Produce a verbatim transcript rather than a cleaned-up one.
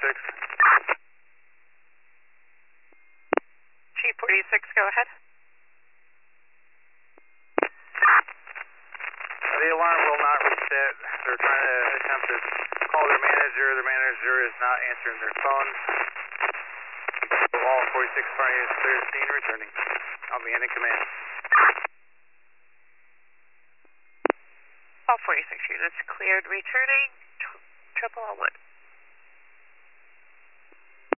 forty-six. Chief forty-six, go ahead. The alarm will not reset. They're trying to attempt to call their manager. Their manager is not answering their phone. So all forty-six party is clear to scene returning. I'll be in command. All forty-six units cleared, returning. Triple one.